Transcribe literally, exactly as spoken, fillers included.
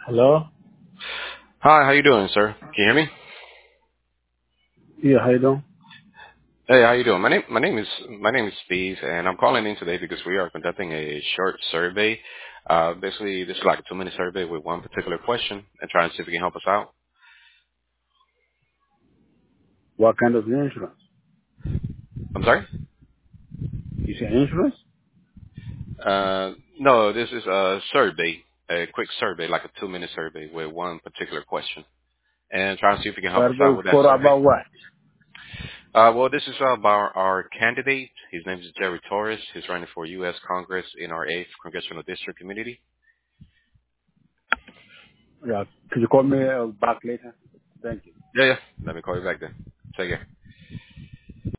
Hello? Hi, how you doing, sir? Can you hear me? Yeah, how you doing? Hey, how you doing? My name my name is my name is Steve, and I'm calling in today because we are conducting a short survey. Uh, basically, this is like a two minute survey with one particular question, and trying to see if you can help us out. What kind of insurance? I'm sorry. You say insurance? Uh, no, this is a survey, a quick survey, like a two minute survey with one particular question, and trying to see if you can help us Survey out with that for survey. about what? Uh, well, this is about our candidate. His name is Jerry Torres. He's running for U S Congress in our eighth congressional district community. Yeah. Could you call me uh, back later? Thank you. Yeah, yeah. Let me call you back then. Take care.